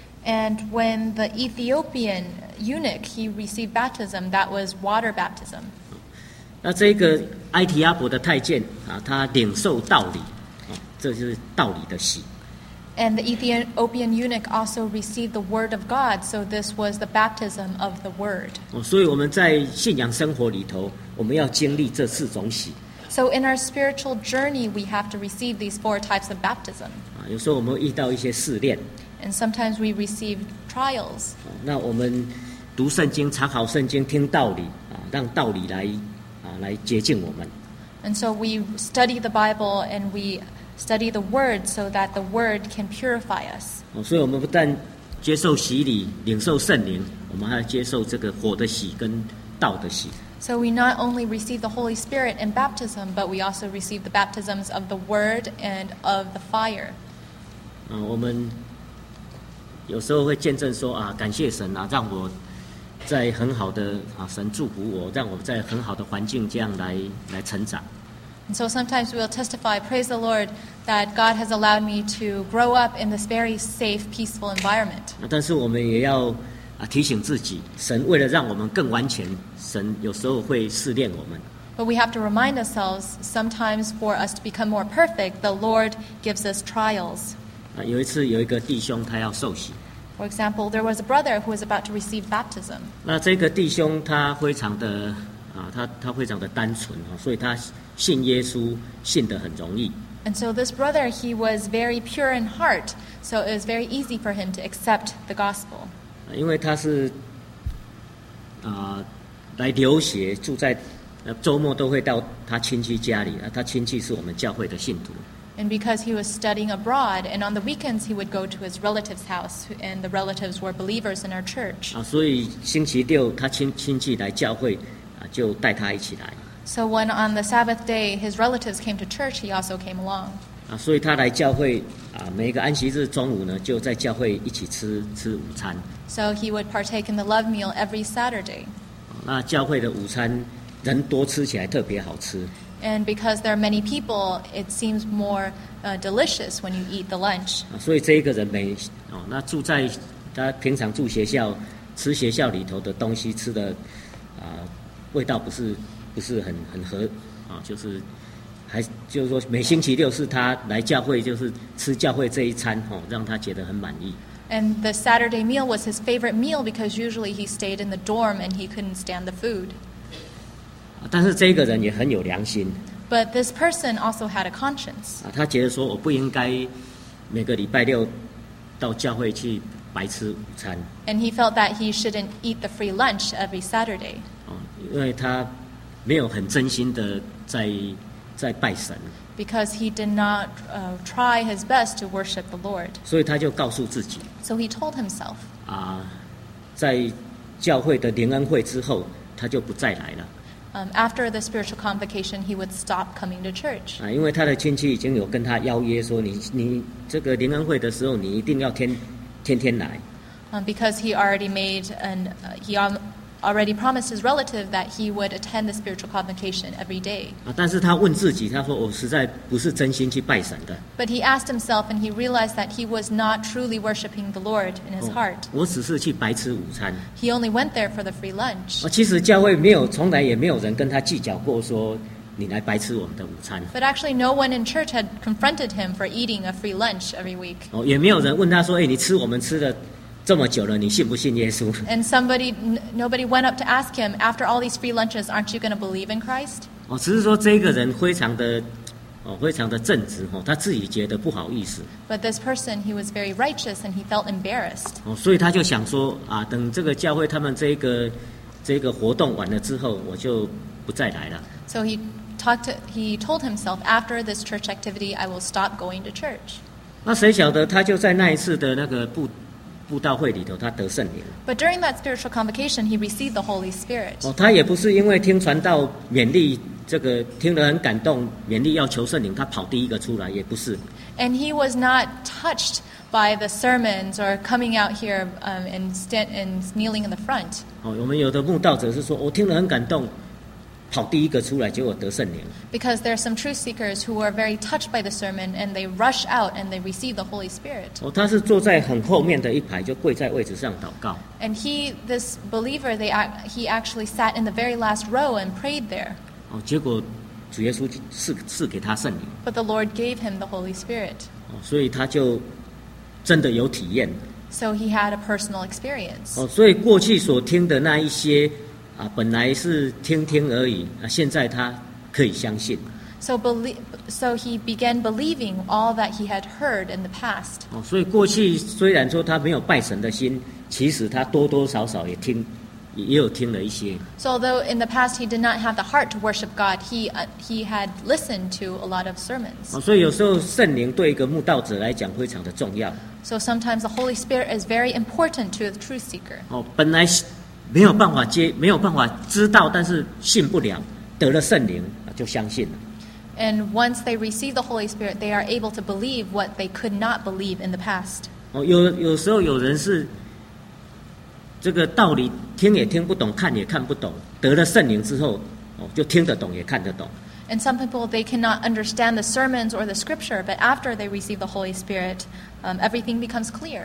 Speaker 2: And when the Ethiopian eunuch, he received baptism, that was water baptism.
Speaker 1: 那这个埃提阿伯的太监啊，他领受道理，啊，这就是道理的洗。
Speaker 2: And the Ethiopian eunuch also received the word of God, so this was the baptism of the word.
Speaker 1: 哦，所以我们在信仰生活里头，我们要经历这四种洗。
Speaker 2: So in our spiritual journey, we have to receive these four types of baptism.
Speaker 1: 啊，有时候我们会遇到一些试炼。
Speaker 2: And sometimes we receive trials.
Speaker 1: 哦，那我们读圣经、查考圣经、听道理啊，让道理来啊来洁净我们。
Speaker 2: And so we study the Bible and we study the Word so that the Word can purify us.
Speaker 1: 哦，所以我们不但接受洗礼、领受圣灵，我们还要接受这个火的洗跟道的洗。
Speaker 2: So we not only receive the Holy Spirit in baptism, but we also receive the baptisms of the Word and of the fire.
Speaker 1: 啊，我们有时候会见证说啊，感谢神啊，让我在很好的啊，神祝福我，让我在很好的环境这样来来成长。
Speaker 2: And so sometimes we will testify, praise the Lord, that God has allowed me to grow up in this very safe, peaceful environment.
Speaker 1: 但是我们也要啊提醒自己，神为了让我们更完全，神有时候会试炼我们。
Speaker 2: But we have to remind ourselves, sometimes for us to become more perfect, the Lord gives us trials.
Speaker 1: 啊，有一次有一个弟兄他要受洗。
Speaker 2: For example, there was a brother who was about to receive baptism.
Speaker 1: 那这个弟兄他非常的啊，他他非常的单纯啊，所以他信耶稣信得很容易。
Speaker 2: And so this brother, he was very pure in heart, so it was very easy for him to accept the gospel.
Speaker 1: 因为他是啊来留学，住在呃周末都会到他亲戚家里啊，他亲戚是我们教会的信徒。
Speaker 2: And because he was studying abroad, and on the weekends he would go to his relatives' house, and the relatives were believers in our church.
Speaker 1: 啊，所以星期六他亲亲戚来教会啊，就带他一起来。
Speaker 2: So when on the Sabbath day his relatives came to church, he also came along.
Speaker 1: 啊，所以他来教会啊，每个安息日中午呢，就在教会一起吃吃午餐。
Speaker 2: So he would partake in the love meal every Saturday.
Speaker 1: 那教会的午餐人多，吃起来特别好吃。
Speaker 2: And because there are many people, it seems more uh, delicious when you eat the lunch.
Speaker 1: 啊，所以这一个人每哦，那住在他平常住学校，吃学校里头的东西，吃的啊味道不是不是很很合啊，就是还就是说每星期六是他来教会，就是吃教会这一餐哦，让他觉得很满意。
Speaker 2: And the Saturday meal was his favorite meal because usually he stayed in the dorm and he couldn't stand the food.
Speaker 1: 但是这个人也很有良心。
Speaker 2: But this person also had a conscience.
Speaker 1: 啊，他觉得说我不应该每个礼拜六到教会去白吃午餐。
Speaker 2: And he felt that he shouldn't eat the free lunch every Saturday.
Speaker 1: 哦，因为他没有很真心的在在拜神。
Speaker 2: Because he did not uh, try his best to worship the Lord.
Speaker 1: 所以他就告诉自己。
Speaker 2: So he told himself.
Speaker 1: 啊，在教会的联恩会之后，他就不再来了。
Speaker 2: Um, after the spiritual convocation, he would stop coming to church.
Speaker 1: 啊，因为他的亲戚已经有跟他邀约说，你你这个联恩会的时候，你一定要天天天来。
Speaker 2: Um, because he already made an uh, he um, already promised his relative that he would attend the spiritual convocation every day.
Speaker 1: 啊，但是他问自己，他说我实在不是真心去拜神的。
Speaker 2: But he asked himself, and he realized that he was not truly worshiping the Lord in his heart.
Speaker 1: 我只是去白吃午餐。
Speaker 2: He only went there for the free lunch.
Speaker 1: 啊，其实教会没有，从来也没有人跟他计较过说你来白吃我们的午餐。
Speaker 2: But actually, no one in church had confronted him for eating a free lunch every week.
Speaker 1: 哦，也没有人问他说，哎，你吃我们吃的这么久了，你信不信耶稣？
Speaker 2: And somebody, n- nobody went up to ask him, after all these free lunches, aren't you going to believe in Christ?
Speaker 1: 哦，只是说这个人非常的，哦，非常的正直哦，他自己觉得不好意思。
Speaker 2: But this person, he was very righteous and he felt embarrassed.
Speaker 1: 哦，所以他就想说啊，等这个教会他们这个这个活动完了之后，我就不再来了。
Speaker 2: So he talked to, he told himself, after this church activity, I will stop going to church.
Speaker 1: 那谁晓得他就在那一次的那个布布道会里头他得圣灵。
Speaker 2: But during that spiritual convocation, he received the Holy Spirit.
Speaker 1: 哦，他也不是因为听传道勉励，这个听得很感动，勉励要求圣灵，他跑第一个出来，也不是。
Speaker 2: And he was not touched by the sermons or coming out here um, and, stand, and kneeling in the front.
Speaker 1: 哦，我们有的慕道者是说，我听得很感动，跑第一个出来，结果得圣灵。
Speaker 2: Because there are some truth seekers who are very touched by the sermon and they rush out and they receive the Holy Spirit.
Speaker 1: 哦，他是坐在很后面的一排，就跪在位置上祷告。
Speaker 2: And he, this believer, they he actually sat in the very last row and prayed there.
Speaker 1: 哦，结果主耶稣赐赐给他圣灵。
Speaker 2: But the Lord gave him the Holy Spirit.
Speaker 1: 哦，所以他就真的有体验。
Speaker 2: So he had a personal experience.
Speaker 1: 哦，所以过去所听的那一些啊，本来是听听而已啊，现在他可以相信。
Speaker 2: So, belie- so he began believing all that he had heard in the past.
Speaker 1: 哦，所以过去虽然说他没有拜神的心，其实他多多少少也听，也有听了一些。
Speaker 2: So although in the past he did not have the heart to worship God, he uh, he had listened to a lot of sermons.
Speaker 1: 哦，所以有时候圣灵对一个慕道者来讲非常的重要。
Speaker 2: So sometimes the Holy Spirit is very important to the truth seeker.
Speaker 1: 哦，本来没有办法接，没有办法知道，但是信不了，得了圣灵就相信了。
Speaker 2: And once they receive the Holy Spirit, they are able to believe what they could not believe in the past.
Speaker 1: 哦，有有时候有人是这个道理听也听不懂，看也看不懂，得了圣灵之后，哦，就听得懂也看得懂。
Speaker 2: And some people, they cannot understand the sermons or the scripture, but after they receive the Holy Spirit, um, everything becomes clear.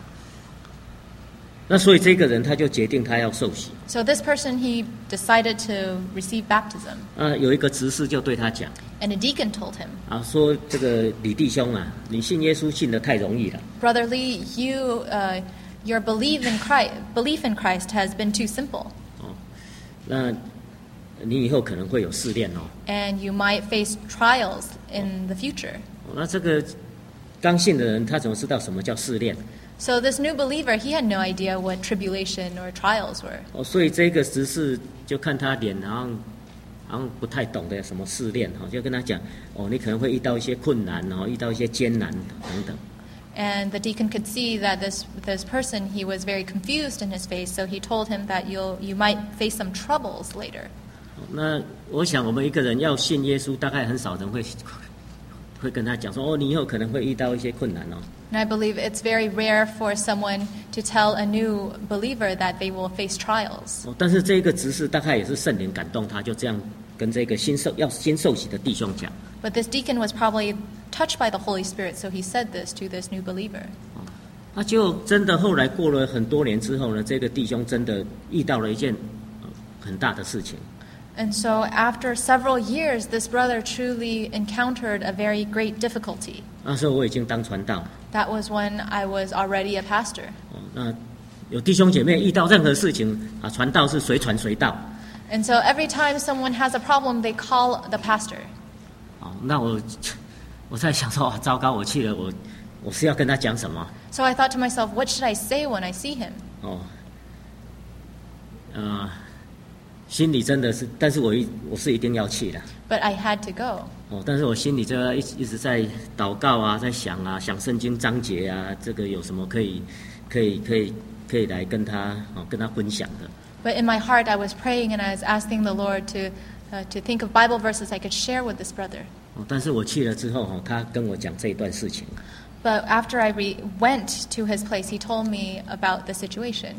Speaker 1: 那所以这个人他就决定他要受洗。
Speaker 2: So this person, he decided to receive baptism.
Speaker 1: 啊，有一个执事就对他讲，
Speaker 2: And a deacon told him,
Speaker 1: 啊，说这个李弟兄啊，你信耶稣信得太容易了。
Speaker 2: Brother Lee, you, uh, your belief in Christ, belief in Christ has been too simple.
Speaker 1: 哦，那你以后可能会有试炼哦。
Speaker 2: And you might face trials in the future.
Speaker 1: 哦，那这个刚信的人，他怎么知道什么叫试炼？
Speaker 2: So this new believer, he had no idea what tribulation or trials were.
Speaker 1: 哦，所以这个执事就看他脸，好像好像不太懂得什么试炼，哦，就跟他讲，哦，你可能会遇到一些困难，哦，遇到一些艰难等等。
Speaker 2: And the deacon could see that this this person, he was very confused in his face, so he told him that you'll you might face some troubles later.
Speaker 1: 哦，那我想我们一个人要信耶稣，大概很少人会会跟他讲说，哦，你以后可能会遇到一些困难哦。
Speaker 2: And I believe it's very rare for someone to tell a new believer that they will face trials.
Speaker 1: 哦，但是这个执事大概也是圣灵感动他，就这样跟这个新受要新受洗的弟兄讲。
Speaker 2: But this deacon was probably touched by the Holy Spirit, so he said this to this new believer.
Speaker 1: 那就真的后来过了很多年之后呢，这个弟兄真的遇到了一件、呃、很大的事情。
Speaker 2: And so after several years, this brother truly encountered a very great difficulty.
Speaker 1: 那时候我已经当传道。
Speaker 2: That was when I was already a pastor.
Speaker 1: 哦，那有弟兄姐妹遇到任何事情啊，传道是随传随到。
Speaker 2: And so every time someone has a problem, they call the pastor.
Speaker 1: 哦，那我我在想说，啊，糟糕，我去了，我我是要跟他讲什么？
Speaker 2: So I thought to myself, what should I say when I see him?
Speaker 1: 哦，呃，心里真的是，但是我一我是一定要去的。
Speaker 2: But I had to go.
Speaker 1: 哦，但是我心里就一一直在祷告啊，在想啊，想圣经章节啊，这个有什么可以可以可以可以来跟他哦跟他分享的。
Speaker 2: But in my heart, I was praying and I was asking the Lord to uh, to think of Bible verses I could share with this brother.
Speaker 1: 哦，但是我去了之后，哦，他跟我讲这一段事情。
Speaker 2: But after I re- went to his place, he told me about the situation.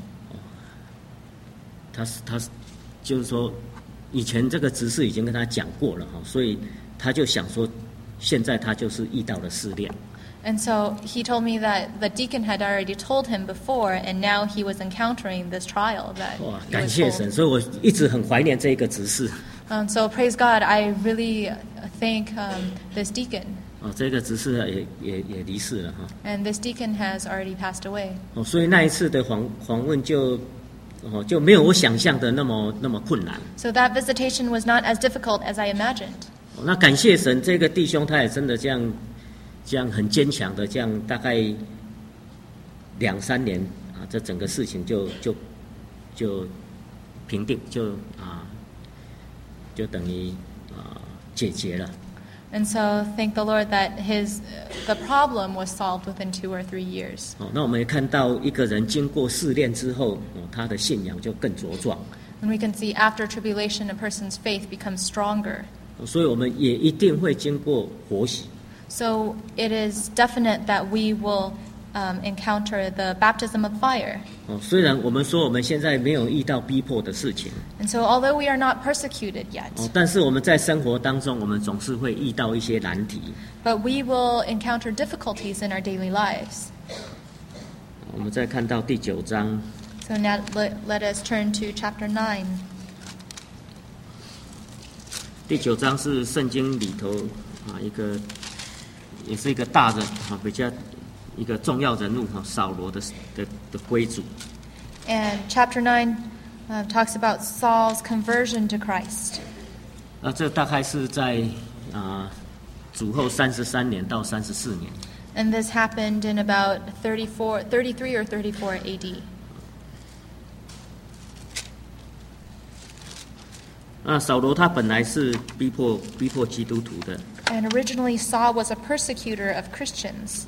Speaker 1: 他是他是就是说，以前这个执事已经跟他讲过了哈，所以他就想说，现在他就是遇到了试炼。
Speaker 2: And so he told me that the deacon had already told him before, and now he was encountering this trial that
Speaker 1: 哇，
Speaker 2: he
Speaker 1: 感
Speaker 2: was
Speaker 1: 谢
Speaker 2: told.
Speaker 1: 神！所以我一直很怀念这一个执事。
Speaker 2: Um, so praise God, I really thank um, this deacon.
Speaker 1: 哦，这个执事也也也离世了哈。
Speaker 2: And this deacon has already passed away.
Speaker 1: 哦，所以那一次的访访问就哦就没有我想象的那么那么困难。
Speaker 2: So that visitation was not as difficult as I imagined.
Speaker 1: 哦，那感谢神，这个弟兄他也真的这样这样很坚强的，这样大概两三年啊，这整个事情就就就平定，就啊就等于啊解决了。
Speaker 2: And so thank the Lord that his the problem was solved within two or three years.
Speaker 1: 哦，那我们也看到一个人经过试炼之后，哦，他的信仰就更茁壮。
Speaker 2: And we can see after tribulation, a person's faith becomes stronger.
Speaker 1: 哦，所以我们也一定会经过火洗。
Speaker 2: So it is definite that we will um, encounter the baptism of fire.
Speaker 1: 哦，虽然我们说我们现在没有遇到逼迫的事情，
Speaker 2: And so although we are not persecuted yet,
Speaker 1: 哦，但是我们在生活当中，我们总是会遇到一些难题。
Speaker 2: but we will encounter difficulties in our daily lives.
Speaker 1: 我们再看到第九章，
Speaker 2: So now let, let us turn to chapter nine.
Speaker 1: 第九章是圣经里头啊一个，也是一个大人啊，比较一个重要人物哈，扫罗的的的归主。
Speaker 2: And chapter nine uh, talks about Saul's conversion to Christ.
Speaker 1: 那这大概是在啊主后三十三年到三十四年。
Speaker 2: And this happened in about thirty-four, thirty-three or thirty-four A D.
Speaker 1: 那扫罗他本来是逼迫逼迫基督徒的，
Speaker 2: And originally Saul was a persecutor of Christians.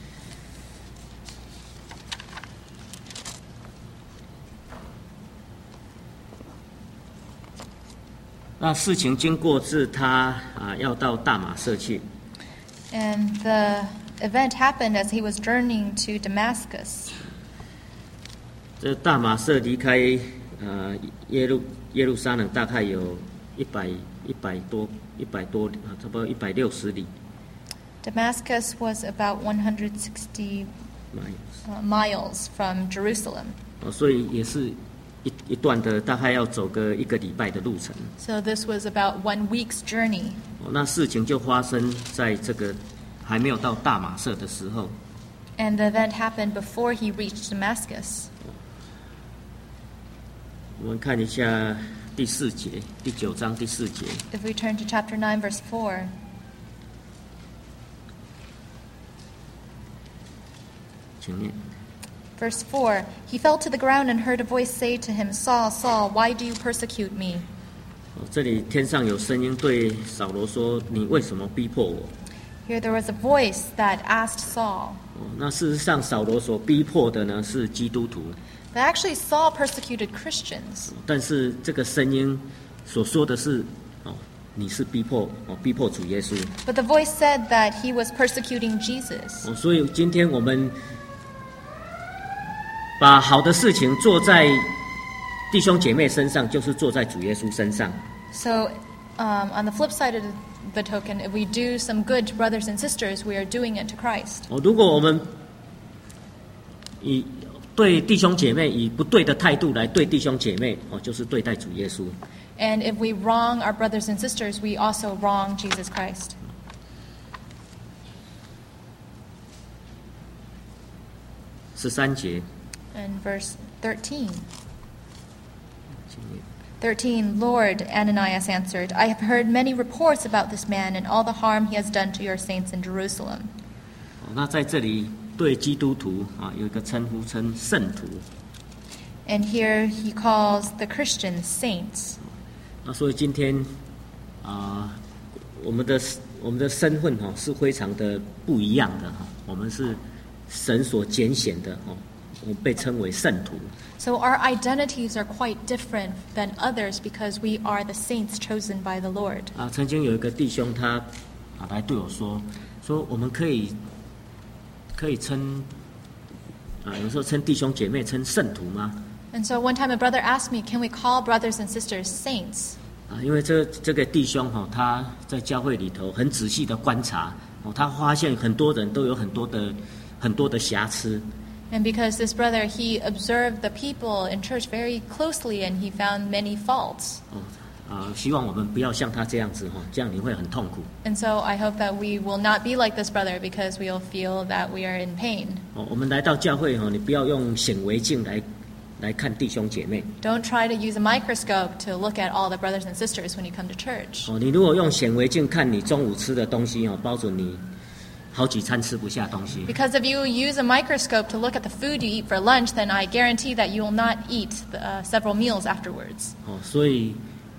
Speaker 1: 那事情经过是他啊要到大马色去，
Speaker 2: And the event happened as he was journeying to Damascus.
Speaker 1: 这大马色离开呃耶路耶路撒冷大概有一百一百多一百多啊，差不多一百六十里。
Speaker 2: Damascus was about one hundred sixty uh, miles from Jerusalem.
Speaker 1: 哦，所以也是一一段的，大概要走个一个礼拜的路程。
Speaker 2: So this was about one week's journey.
Speaker 1: 哦，那事情就发生在这个还没有到大马色的时候。
Speaker 2: And the event happened before he reached Damascus.
Speaker 1: 我们看一下第四节，第九章第四节。
Speaker 2: If we turn to chapter nine, verse four.
Speaker 1: 请念。
Speaker 2: Verse four, he fell to the ground and heard a voice say to him, Saul, Saul, why do you persecute me?
Speaker 1: 哦，这里天上有声音对扫罗说：“你为什么逼迫我？”
Speaker 2: Here there was a voice that asked Saul.
Speaker 1: 哦，那事实上扫罗所逼迫的呢是基督徒，
Speaker 2: But actually Saul persecuted Christians.
Speaker 1: 但是这个声音所说的是：“哦，你是逼迫哦，逼迫主耶稣。”
Speaker 2: But the voice said that he was persecuting Jesus.
Speaker 1: 哦，所以今天我们把好的事情做在弟兄姐妹身上，就是做在主耶稣身上。
Speaker 2: So um, on the flip side of the token, if we do some good to brothers and sisters, we are doing it to Christ.
Speaker 1: 哦，如果我们以对弟兄姐妹以不对的态度来对弟兄姐妹，哦，就是对待主耶稣。
Speaker 2: And if we wrong our brothers and sisters, we also wrong Jesus Christ.
Speaker 1: 十三节，
Speaker 2: And verse thirteen. thirteen, Lord, Ananias answered, I have heard many reports about this man and all the harm he has done to your saints in Jerusalem.
Speaker 1: 哦，那在这里对基督徒啊有一个称呼称圣徒。
Speaker 2: And here he calls the Christians saints.
Speaker 1: 那所以今天啊、我们的我们的身份哈、是非常的不一样的哈、我们是神所拣选的哈、我们被称为圣徒。
Speaker 2: So our identities are quite different than others because we are the saints chosen by the Lord.
Speaker 1: 啊，曾经有一个弟兄他啊来对我说，说我们可以可以称啊，有时候称弟兄姐妹称圣徒吗？
Speaker 2: And so one time a brother asked me, can we call brothers and sisters saints?
Speaker 1: 啊，因为这这个弟兄哈、他在教会里头很仔细的观察哦，他发现很多人都有很多的很多的瑕疵。
Speaker 2: And because this brother, he observed the people in church very closely and he found many faults.
Speaker 1: 哦，啊，希望我们不要像他这样子哈，这样你会很痛苦。
Speaker 2: And so I hope that we will not be like this brother because we'll feel that we are in pain.
Speaker 1: 哦，我们来到教会哈，你不要用显微镜来来看弟兄姐妹。
Speaker 2: Don't try to use a microscope to look at all the brothers and sisters when you come to church.
Speaker 1: 哦，你如果用显微镜看你中午吃的东西哦，包准你好几餐吃不下东西。
Speaker 2: Because if you use a microscope to look at the food you eat for lunch, then I guarantee that you will not eat the, uh, several meals afterwards.
Speaker 1: 哦，所以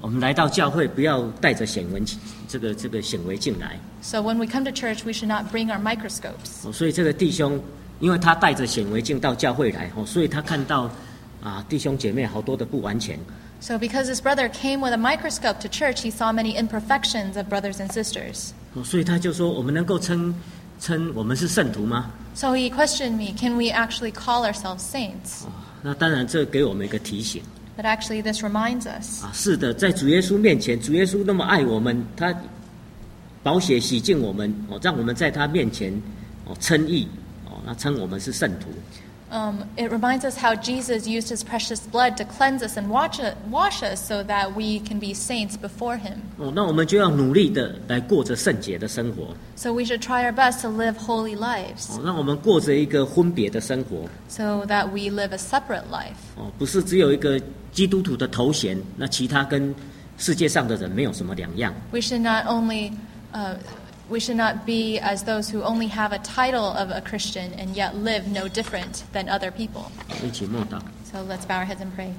Speaker 1: 我们来到教会不要带着显微这个这个显微镜来。
Speaker 2: So when we come to church, we should not bring our microscopes.
Speaker 1: 所以这个弟兄，因为他带着显微镜到教会来，所以他看到啊弟兄姐妹好多的不完全。
Speaker 2: So because his brother came with a microscope to church, he saw many imperfections of brothers and sisters.
Speaker 1: 所以他就说：“我们能够称称我们是圣徒吗？”
Speaker 2: So he questioned me, can we actually call ourselves saints?
Speaker 1: 那当然，这给我们一个提醒。
Speaker 2: But actually, this reminds us.
Speaker 1: 啊，是的，在主耶稣面前，主耶稣那么爱我们，他宝血洗净我们，哦，让我们在他面前哦称义，哦，那称我们是圣徒。
Speaker 2: Um, it reminds us how Jesus used his precious blood to cleanse us and wash, it, wash us so that we can be saints before him.
Speaker 1: 哦，那我们就要努力的来过着圣洁的生活。
Speaker 2: So we should try our best to live holy lives.
Speaker 1: 哦，让我们过着一个分别的生活。
Speaker 2: So that we live a separate life.
Speaker 1: 哦，不是只有一个基督徒的头衔，那其他跟世界上的人没有什么两样。
Speaker 2: We should not only, uh, we should not be as those who only have a title of a Christian and yet live no different than other people.
Speaker 1: 一起默祷。
Speaker 2: So let's bow our heads and pray.